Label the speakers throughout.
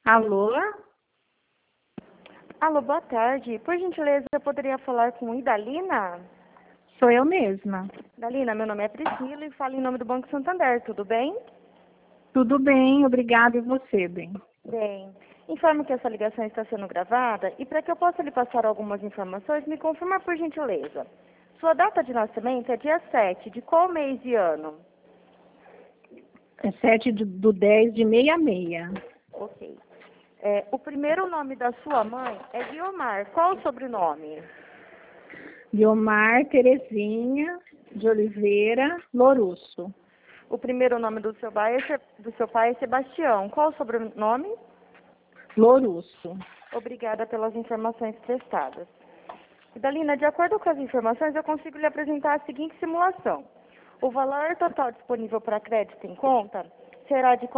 Speaker 1: Alô?
Speaker 2: Alô, boa tarde. Por gentileza, eu poderia falar com Idalina?
Speaker 1: Sou eu mesma.
Speaker 2: Idalina, meu nome é Priscila e falo em nome do Banco Santander, tudo bem?
Speaker 1: Tudo bem, obrigada. E você, bem?
Speaker 2: Bem, informo que essa ligação está sendo gravada e para que eu possa lhe passar algumas informações, me confirma por gentileza. Sua data de nascimento é dia 7, de qual mês e ano?
Speaker 1: É 7/10 de 66.
Speaker 2: Ok. O primeiro nome da sua mãe é Guiomar. Qual o sobrenome?
Speaker 1: Guiomar Terezinha de Oliveira Louruço.
Speaker 2: O primeiro nome do seu pai é Sebastião. Qual o sobrenome?
Speaker 1: Louruço.
Speaker 2: Obrigada pelas informações prestadas. Idalina, de acordo com as informações, eu consigo lhe apresentar a seguinte simulação. O valor total disponível para crédito em conta será de R$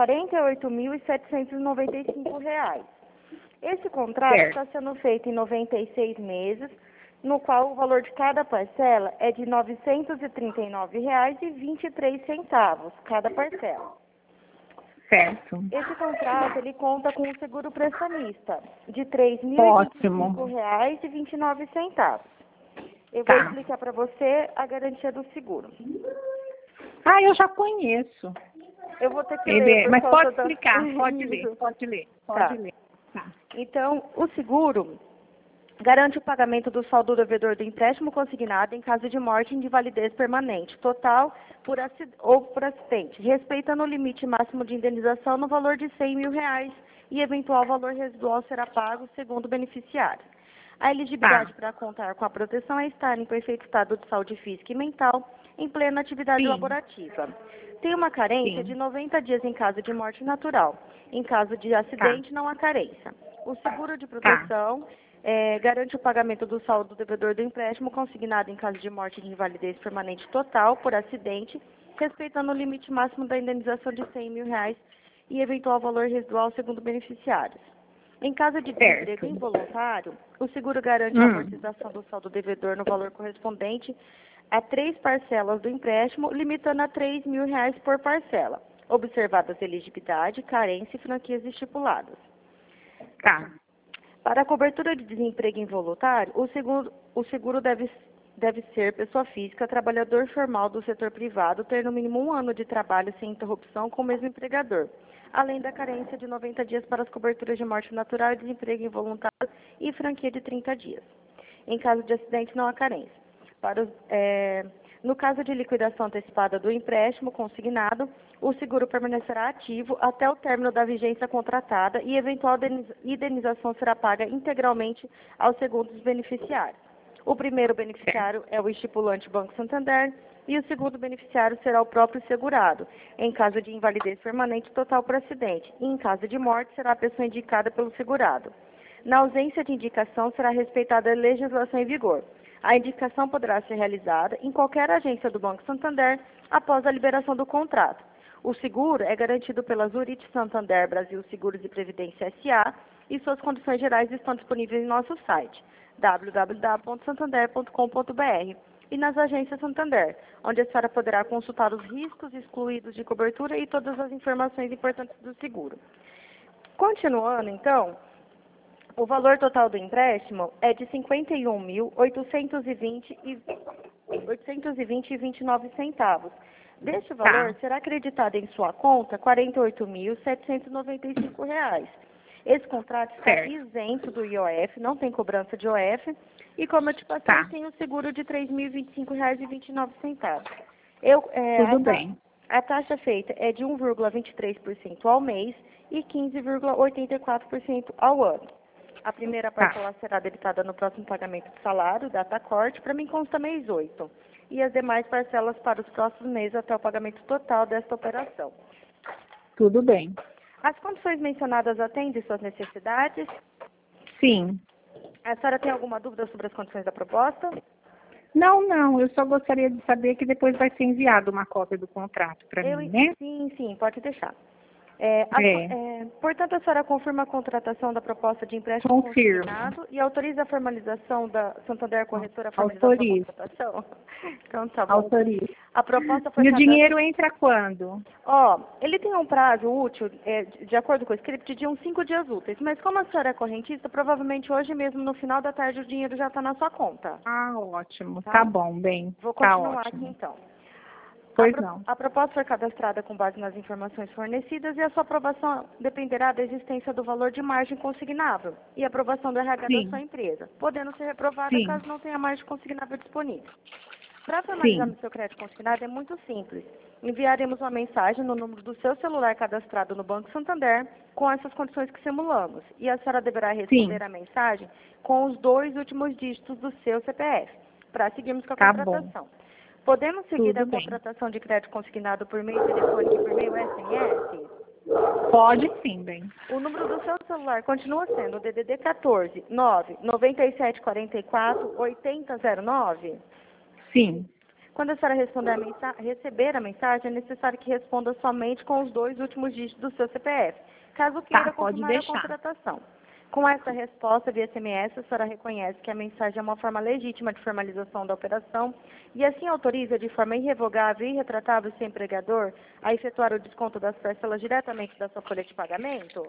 Speaker 2: 48.795. Esse contrato está sendo feito em 96 meses, no qual o valor de cada parcela é de R$ 939,23, cada parcela.
Speaker 1: Certo.
Speaker 2: Esse contrato, ele conta com o seguro prestamista de R$
Speaker 1: Ótimo.
Speaker 2: 3.025,29. Eu vou explicar para você a garantia do seguro.
Speaker 1: Eu já conheço.
Speaker 2: Eu vou ter que ler.
Speaker 1: Mas pode
Speaker 2: da...
Speaker 1: explicar, pode
Speaker 2: Isso.
Speaker 1: ler.
Speaker 2: Tá.
Speaker 1: Tá.
Speaker 2: Então, o seguro garante o pagamento do saldo devedor do empréstimo consignado em caso de morte e invalidez permanente, total ou por acidente, respeitando o limite máximo de indenização no valor de R$ 100.000 e eventual valor residual será pago segundo o beneficiário. A elegibilidade para contar com a proteção é estar em perfeito estado de saúde física e mental, em plena atividade laborativa. Tem uma carência de 90 dias em caso de morte natural. Em caso de acidente, não há carência. O seguro de proteção garante o pagamento do saldo devedor do empréstimo consignado em caso de morte e de invalidez permanente total por acidente, respeitando o limite máximo da indenização de R$ 100.000 e eventual valor residual segundo beneficiários. Em caso de desemprego involuntário, o seguro garante a amortização do saldo devedor no valor correspondente a 3 parcelas do empréstimo, limitando a R$ 3.000 por parcela, observadas elegibilidade, carência e franquias estipuladas. Para a cobertura de desemprego involuntário, o seguro deve ser pessoa física, trabalhador formal do setor privado, ter no mínimo 1 ano de trabalho sem interrupção com o mesmo empregador, além da carência de 90 dias para as coberturas de morte natural e desemprego involuntário e franquia de 30 dias. Em caso de acidente, não há carência. No caso de liquidação antecipada do empréstimo consignado, o seguro permanecerá ativo até o término da vigência contratada e eventual indenização será paga integralmente aos segundos beneficiários. O primeiro beneficiário é o estipulante Banco Santander e o segundo beneficiário será o próprio segurado, em caso de invalidez permanente total por acidente, e em caso de morte será a pessoa indicada pelo segurado. Na ausência de indicação, será respeitada a legislação em vigor. A indicação poderá ser realizada em qualquer agência do Banco Santander após a liberação do contrato. O seguro é garantido pela Zurich Santander Brasil Seguros e Previdência S.A. e suas condições gerais estão disponíveis em nosso site www.santander.com.br e nas agências Santander, onde a senhora poderá consultar os riscos excluídos de cobertura e todas as informações importantes do seguro. Continuando, então, o valor total do empréstimo é de R$ 51.820,29. Deste valor, será acreditado em sua conta R$ 48.795. Esse contrato está isento do IOF, não tem cobrança de IOF, e como eu te passei, tem um seguro de R$ 3.025,29.
Speaker 1: Tudo bem.
Speaker 2: A taxa feita é de 1,23% ao mês e 15,84% ao ano. A primeira parcela será debitada no próximo pagamento do salário, data corte, para mim consta mês 8. E as demais parcelas para os próximos meses até o pagamento total desta operação.
Speaker 1: Tudo bem.
Speaker 2: As condições mencionadas atendem suas necessidades?
Speaker 1: Sim.
Speaker 2: A senhora tem alguma dúvida sobre as condições da proposta?
Speaker 1: Não. Eu só gostaria de saber que depois vai ser enviada uma cópia do contrato para mim, né?
Speaker 2: Sim, pode deixar. Portanto, a senhora confirma a contratação da proposta de empréstimo
Speaker 1: Confirmo.
Speaker 2: consignado e autoriza a formalização da Santander Corretora a formalização
Speaker 1: Autorizo.
Speaker 2: da contratação? Então, tá bom.
Speaker 1: Autorizo.
Speaker 2: A proposta foi
Speaker 1: E o dinheiro entra quando?
Speaker 2: ele tem um prazo útil, de acordo com o script, de uns 5 dias úteis. Mas como a senhora é correntista, provavelmente hoje mesmo, no final da tarde, o dinheiro já está na sua conta.
Speaker 1: Ah, ótimo.
Speaker 2: Tá.
Speaker 1: Tá bom, bem.
Speaker 2: Vou
Speaker 1: Tá
Speaker 2: continuar
Speaker 1: ótimo.
Speaker 2: aqui, então.
Speaker 1: Pois não.
Speaker 2: A proposta foi cadastrada com base nas informações fornecidas e a sua aprovação dependerá da existência do valor de margem consignável e aprovação do RH da
Speaker 1: Sim.
Speaker 2: sua empresa, podendo ser reprovada
Speaker 1: Sim.
Speaker 2: caso não tenha margem consignável disponível. Para
Speaker 1: Sim.
Speaker 2: formalizar no seu crédito consignado é muito simples. Enviaremos uma mensagem no número do seu celular cadastrado no Banco Santander com essas condições que simulamos. E a senhora deverá responder
Speaker 1: Sim.
Speaker 2: a mensagem com os 2 últimos dígitos do seu CPF, para seguirmos com a
Speaker 1: Tá
Speaker 2: contratação. Podemos seguir
Speaker 1: Tudo
Speaker 2: a
Speaker 1: bem.
Speaker 2: contratação de crédito consignado por meio telefônico e por meio SMS?
Speaker 1: Pode sim, bem.
Speaker 2: O número do seu celular continua sendo o DDD 14 9 9744 8009?
Speaker 1: Sim.
Speaker 2: Quando a senhora receber a mensagem, é necessário que responda somente com os 2 últimos dígitos do seu CPF, caso queira
Speaker 1: Tá, pode
Speaker 2: confirmar a
Speaker 1: deixar.
Speaker 2: contratação. Com essa resposta via SMS, a senhora reconhece que a mensagem é uma forma legítima de formalização da operação e assim autoriza de forma irrevogável e irretratável o seu empregador a efetuar o desconto das parcelas diretamente da sua folha de pagamento?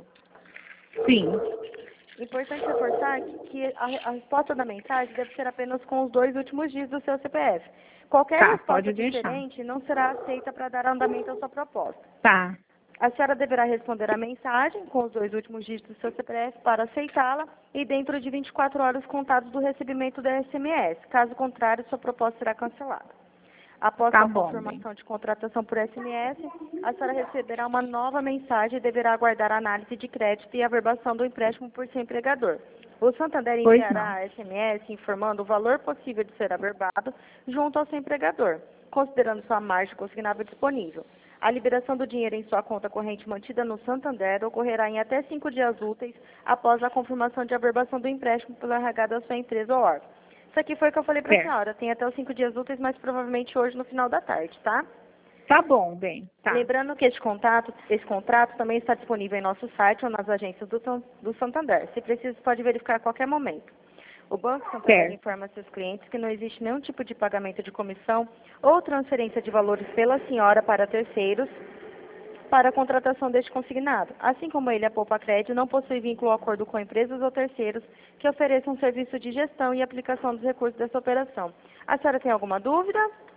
Speaker 1: Sim.
Speaker 2: Importante reforçar que a resposta da mensagem deve ser apenas com os 2 últimos dígitos do seu CPF. Qualquer
Speaker 1: Tá,
Speaker 2: resposta
Speaker 1: pode deixar.
Speaker 2: diferente não será aceita para dar andamento à sua proposta.
Speaker 1: Tá.
Speaker 2: A senhora deverá responder a mensagem com os 2 últimos dígitos do seu CPF para aceitá-la e dentro de 24 horas contados do recebimento da SMS. Caso contrário, sua proposta será cancelada. Após
Speaker 1: Tá
Speaker 2: a
Speaker 1: bom,
Speaker 2: confirmação de contratação por SMS, a senhora receberá uma nova mensagem e deverá aguardar a análise de crédito e a averbação do empréstimo por seu empregador. O Santander
Speaker 1: Pois
Speaker 2: enviará a SMS informando o valor possível de ser averbado junto ao seu empregador, considerando sua margem consignável disponível. A liberação do dinheiro em sua conta corrente mantida no Santander ocorrerá em até 5 dias úteis após a confirmação de averbação do empréstimo pelo RH da sua empresa ou órgão. Isso aqui foi o que eu falei para a
Speaker 1: Certo.
Speaker 2: senhora. Tem até os 5 dias úteis, mas provavelmente hoje no final da tarde, tá?
Speaker 1: Tá bom, bem. Tá.
Speaker 2: Lembrando que esse contrato também está disponível em nosso site ou nas agências do Santander. Se precisa, pode verificar a qualquer momento. O Banco Santander
Speaker 1: Certo.
Speaker 2: informa seus clientes que não existe nenhum tipo de pagamento de comissão ou transferência de valores pela senhora para terceiros para a contratação deste consignado. Assim como ele, a Poupa Crédito não possui vínculo ou acordo com empresas ou terceiros que ofereçam serviço de gestão e aplicação dos recursos dessa operação. A senhora tem alguma dúvida?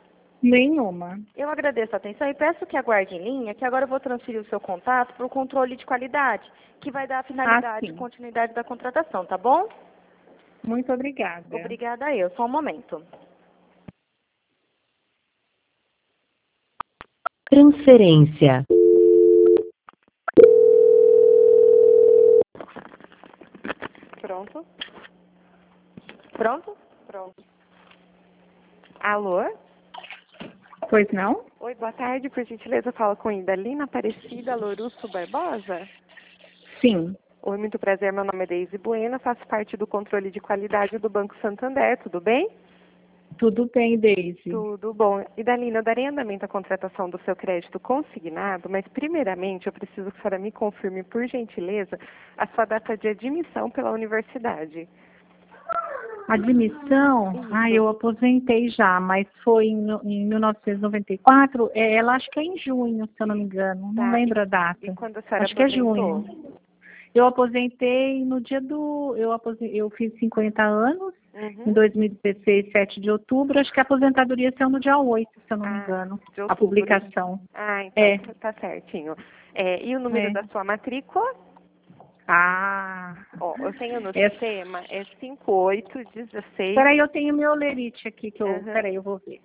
Speaker 1: Nenhuma.
Speaker 2: Eu agradeço a atenção e peço que aguarde em linha, que agora eu vou transferir o seu contato para o controle de qualidade, que vai dar a finalidade e
Speaker 1: sim.
Speaker 2: continuidade da contratação, tá bom?
Speaker 1: Muito obrigada.
Speaker 2: Obrigada eu. Só um momento.
Speaker 3: Transferência.
Speaker 2: Pronto? Pronto? Pronto. Alô?
Speaker 1: Pois não?
Speaker 2: Oi, boa tarde. Por gentileza, fala com Idalina Aparecida Lourusso Barbosa.
Speaker 1: Sim.
Speaker 2: Oi, muito prazer. Meu nome é Deise Bueno, faço parte do controle de qualidade do Banco Santander. Tudo bem?
Speaker 1: Tudo bem, Deise.
Speaker 2: Tudo bom. Idalina, eu darei andamento à contratação do seu crédito consignado, mas primeiramente eu preciso que a senhora me confirme, por gentileza, a sua data de admissão pela universidade.
Speaker 1: Admissão? Eu aposentei já, mas foi em 1994. Ela acho que é em junho, se eu não me engano. Não lembro a data.
Speaker 2: E quando a senhora
Speaker 1: Acho que é
Speaker 2: aposentou?
Speaker 1: junho. Eu aposentei no dia do... Eu fiz 50 anos, em 2016, 7 de outubro. Acho que a aposentadoria saiu no dia 8, se eu não me engano.
Speaker 2: De
Speaker 1: A
Speaker 2: outubro.
Speaker 1: publicação.
Speaker 2: Então tá certinho. E o número da sua matrícula? Eu tenho no sistema, é 5816.
Speaker 1: Peraí, eu tenho meu olerite aqui, peraí, eu vou ver.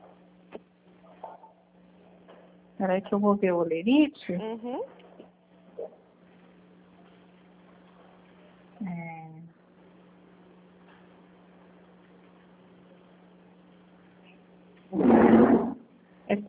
Speaker 1: Peraí que eu vou ver o olerite. É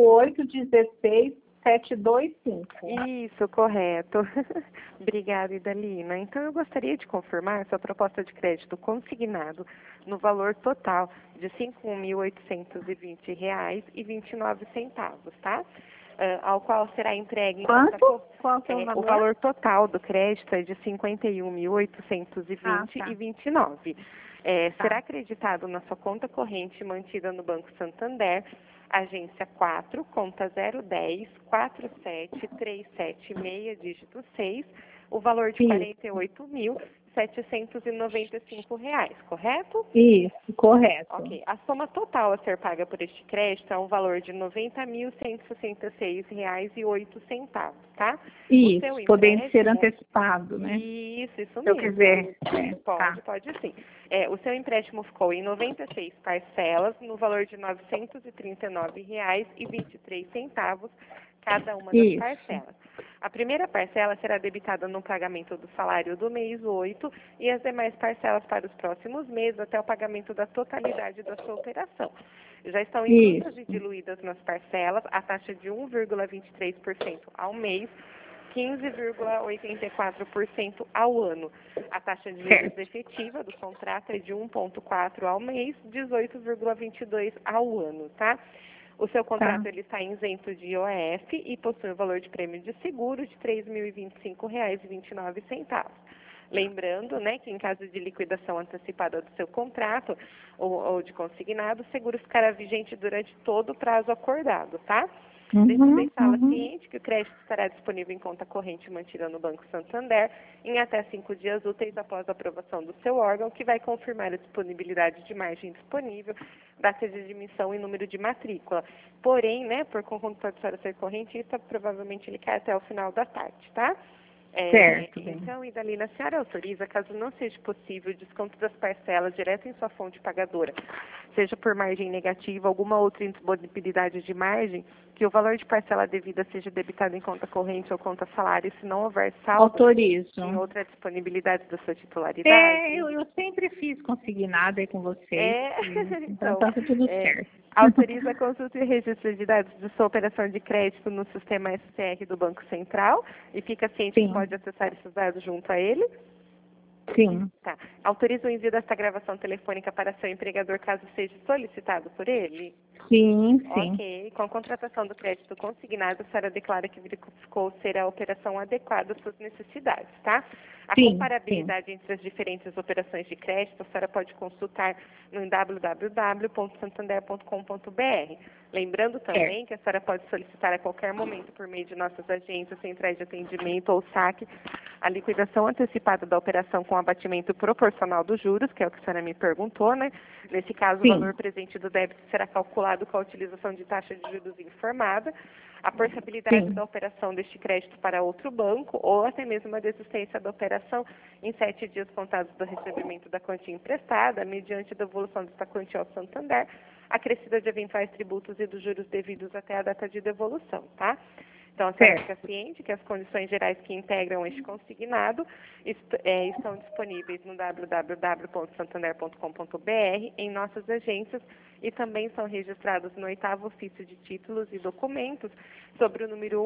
Speaker 1: 5816725.
Speaker 2: Isso, correto. Obrigada, Idalina. Então, eu gostaria de confirmar sua proposta de crédito consignado no valor total de R$ 5.820,29, tá? ao qual será entregue em
Speaker 1: Quanto?
Speaker 2: conta
Speaker 1: Qual que é o valor?
Speaker 2: O valor total do crédito é de R$ 51.820,29. Será acreditado na sua conta corrente mantida no Banco Santander, agência 4, conta 010 47376, dígito 6, o valor de R$ 48.795, correto?
Speaker 1: Isso, correto.
Speaker 2: Ok. A soma total a ser paga por este crédito é um valor de R$ 90.166,08, tá?
Speaker 1: Isso, podendo ser antecipado, né?
Speaker 2: Isso
Speaker 1: Se
Speaker 2: mesmo.
Speaker 1: eu quiser.
Speaker 2: Pode sim. O seu empréstimo ficou em 96 parcelas, no valor de R$ 939,23, cada uma das parcelas. A primeira parcela será debitada no pagamento do salário do mês 8 e as demais parcelas para os próximos meses até o pagamento da totalidade da sua operação. Já estão inclusas e diluídas nas parcelas a taxa de 1,23% ao mês, 15,84% ao ano. A taxa de juros efetiva do contrato é de 1,4% ao mês, 18,22% ao ano, tá? O seu contrato ele está isento de IOF e possui um valor de prêmio de seguro de R$ 3.025,29. Lembrando, né, que em caso de liquidação antecipada do seu contrato ou de consignado, o seguro ficará vigente durante todo o prazo acordado, tá? Devo deixá-la ciente que o crédito estará disponível em conta corrente mantida no Banco Santander em até 5 dias úteis após a aprovação do seu órgão, que vai confirmar a disponibilidade de margem disponível, data de admissão e número de matrícula. Porém, né, por conta de ser correntista, provavelmente ele cai até o final da tarde, tá?
Speaker 1: Certo.
Speaker 2: Então, Idalina, a senhora autoriza, caso não seja possível, o desconto das parcelas direto em sua fonte pagadora, seja por margem negativa, alguma outra indisponibilidade de margem, que o valor de parcela devida seja debitado em conta corrente ou conta salário, se não houver saldo
Speaker 1: Autorizo.
Speaker 2: em outra disponibilidade da sua titularidade?
Speaker 1: Eu sempre fiz consignado aí com vocês. Então tá tudo certo.
Speaker 2: Autoriza a consulta e registro de dados de sua operação de crédito no sistema SCR do Banco Central e fica ciente que pode acessar esses dados junto a ele?
Speaker 1: Sim.
Speaker 2: Tá. Autoriza o envio desta gravação telefônica para seu empregador caso seja solicitado por ele?
Speaker 1: Sim.
Speaker 2: Ok. Com a contratação do crédito consignado, a senhora declara que verificou ser a operação adequada às suas necessidades, tá? A comparabilidade entre as diferentes operações de crédito, a senhora pode consultar no www.santander.com.br. Lembrando também que a senhora pode solicitar a qualquer momento, por meio de nossas agências, centrais de atendimento ou saque, a liquidação antecipada da operação com abatimento proporcional dos juros, que é o que a senhora me perguntou, né? Nesse caso, o valor presente do débito será calculado com a utilização de taxa de juros informada, a portabilidade da operação deste crédito para outro banco ou até mesmo a desistência da operação em 7 dias contados do recebimento da quantia emprestada, mediante a devolução desta quantia ao Santander, acrescida de eventuais tributos e dos juros devidos até a data de devolução, tá? Então, a senhora fica ciente que as condições gerais que integram este consignado estão disponíveis no www.santander.com.br, em nossas agências, e também são registrados no 8º ofício de títulos e documentos sobre o número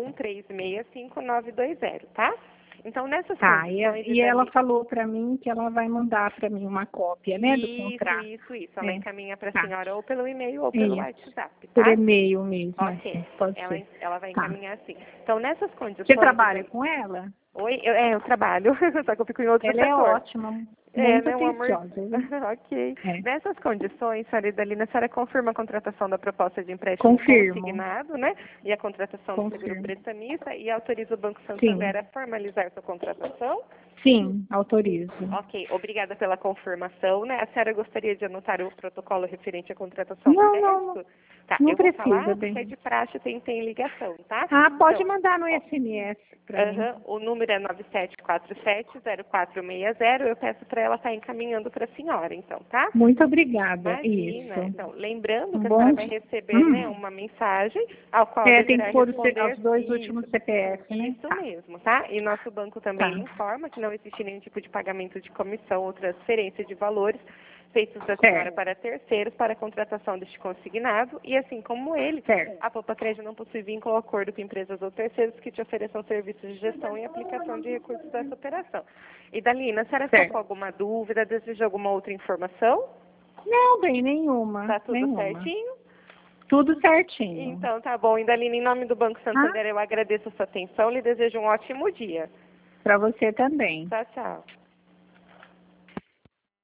Speaker 2: 1365920, tá? Então, nessas condições...
Speaker 1: E ela falou para mim que ela vai mandar para mim uma cópia, né, do contrato.
Speaker 2: Isso. Ela encaminha para a senhora ou pelo e-mail ou pelo WhatsApp, tá?
Speaker 1: Por e-mail mesmo.
Speaker 2: Ok.
Speaker 1: Pode ser.
Speaker 2: Ela vai encaminhar assim. Então, nessas condições...
Speaker 1: Você trabalha com ela?
Speaker 2: Oi? Eu trabalho, só que eu fico em outro setor.
Speaker 1: Ela é ótima. Muito atenciosa.
Speaker 2: Ok. Nessas condições, senhora Idalina, a senhora confirma a contratação da proposta de empréstimo consignado, né? E a contratação do seguro prestamista e autoriza o Banco Santander a formalizar sua contratação?
Speaker 1: Sim, autorizo.
Speaker 2: Ok, obrigada pela confirmação, né? A senhora gostaria de anotar o protocolo referente à contratação do crédito?
Speaker 1: Não.
Speaker 2: Tá,
Speaker 1: não
Speaker 2: eu vou
Speaker 1: precisa,
Speaker 2: falar,
Speaker 1: bem.
Speaker 2: porque é de praxe, tem ligação, tá?
Speaker 1: Pode mandar no SMS para mim.
Speaker 2: O número é 9747-0460. Eu peço para ela estar encaminhando para a senhora, então, tá?
Speaker 1: Muito obrigada.
Speaker 2: Imagina.
Speaker 1: Isso.
Speaker 2: Então, lembrando que a senhora vai receber né, uma mensagem ao qual
Speaker 1: tem que pôr os dois
Speaker 2: isso.
Speaker 1: últimos CPF, né?
Speaker 2: Isso mesmo, tá? E nosso banco também informa que não existe nenhum tipo de pagamento de comissão ou transferência de valores feitos da senhora para terceiros para a contratação deste consignado e assim como ele, a Poupa Crédito não possui vínculo ou acordo com empresas ou terceiros que te ofereçam serviços de gestão e aplicação de recursos dessa operação. E Dalina, a senhora ficou com alguma dúvida, deseja alguma outra informação?
Speaker 1: Não, bem, nenhuma.
Speaker 2: Tá tudo certinho?
Speaker 1: Tudo certinho.
Speaker 2: Então, tá bom. Indalina, em nome do Banco Santander, eu agradeço a sua atenção e lhe desejo um ótimo dia.
Speaker 1: Para você também.
Speaker 2: Tchau, tchau.